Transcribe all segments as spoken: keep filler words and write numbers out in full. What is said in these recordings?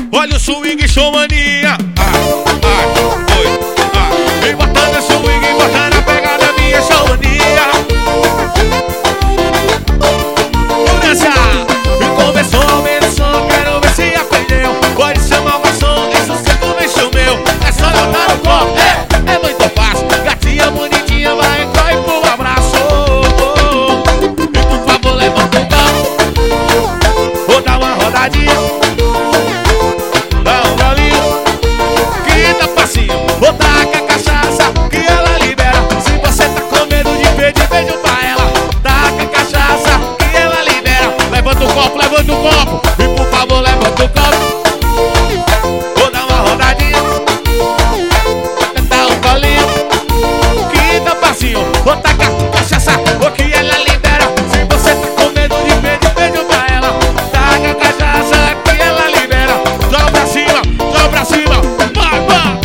Olha o swing show mania. Ah, ah, oi, ah. Vem botando o swing, botando a pegada minha show mania. Vamos dançar. E começou a ouvir o som, quero ver se aprendeu. Pode chamar o garçom, isso sempre vem show meu. É só levantar o copo, é, é muito fácil. Gatinha bonitinha, vai entrar e pro abraço. E por favor levanta o copo, vou dar uma rodadinha. Dá um golinho, quinta passinho. Vou dar a cachaça que ela libera. Se você tá com medo de pedir beijo pra ela, taca a cachaça que ela libera. Levanta o copo, levanta o copo. E por favor levanta o copo, vou dar uma rodadinha. Dá um golinho, quinta passinho. Vou tacar a cachaça que ela libera. Se você tá com medo de pedir beijo pra ela, taca a cachaça que ela libera. Joga pra cima, joga pra cima. Vai, vai.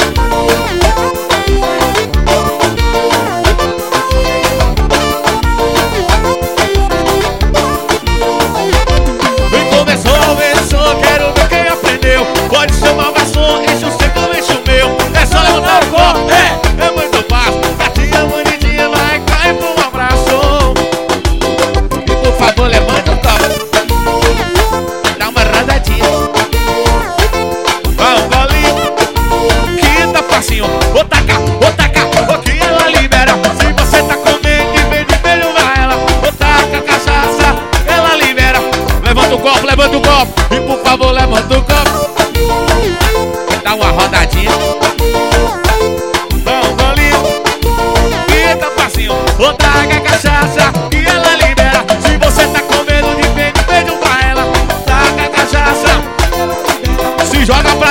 Vem começou a ver o som, quero ver quem aprendeu. Pode chamar o garçom, enche o seu, eu enche o meu. É só levantar o copo, é, é muito fácil. Gatinha bonitinha, vai cair pro abraço. E por favor levanta o copo, dá uma rodadinha. Dá um golinho, quinta passinho. Vou tacar, vou tacar, o que ela libera. Se você tá com medo de beijo, beijo pra ela, vou tacar a cachaça, ela libera. Levanta o copo, levanta o copo. E por favor levanta o copo, dá uma rodadinha. Dá um golinho, quinta passinho. Vou tacar a cachaça que ela libera. Se você tá com medo de beijo, beijo pra ela, taca a cachaça, se joga pra